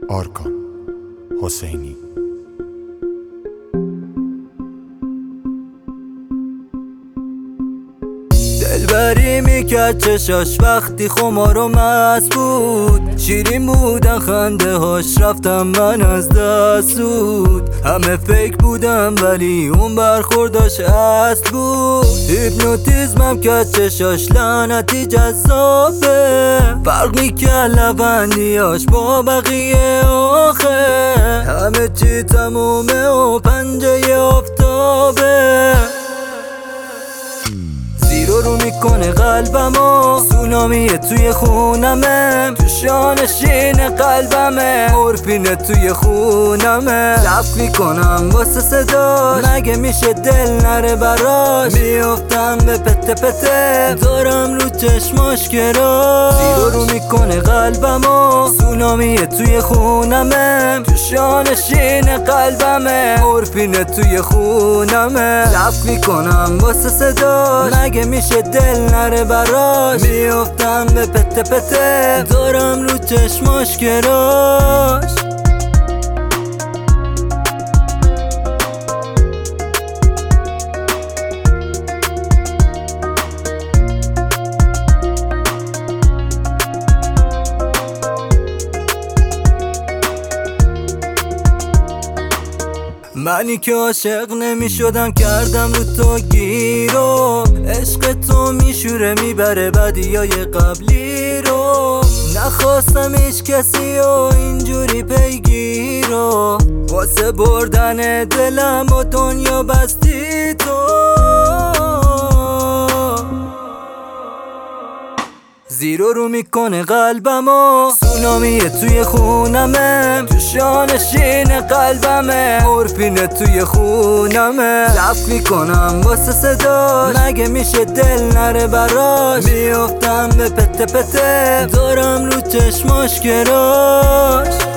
آرکان حسینی. دلبری میکرد چشاش وقتی خمار و مست بود، شیرین بودن خنده هاش، رفتم من از دست زود. همه فیک بودم ولی اون برخورداش اصل بود. هیپنوتیزمم کرد چشاش، لعنتی جذابه، فرق میکرد لبندیاش با بقیه آخه. همه چی تمومه و پنجه آفتابه، زیرو رو میکنه قلبمو، سونامیه توی خونمه، تو شانشین قلبمه، مورفینه توی خونمه. لف میکنم واسه صداش، مگه میشه دل نره براش، میافتم به پته پته، دارم رو چشماش گراش. زیرو رو میکنه قلبمو، سونامیه توی خونمه، تو شانشین قلبمه، مورفینه توی خونمه. لف میکنم واسه صداش، مگه میشه دل نره براش، میافتم به پته پته، دارم رو چشماش گراش. منی که عاشق نمی شدم کردم رو تو گیرو، عشق تو میشوره میبره بدیای قبلی رو. نخواستم هیچ کسی و اینجوری پیگیرو، واسه بردن دلم و دنیا بستی تو. زیرو رو میکنه قلبمو، سونامیه توی خونمه، تو شانشین قلبمه، مورفینه توی خونمه. لف میکنم واسه صداش، مگه میشه دل نره براش، میافتم به پته پته، دارم رو چشماش گراش.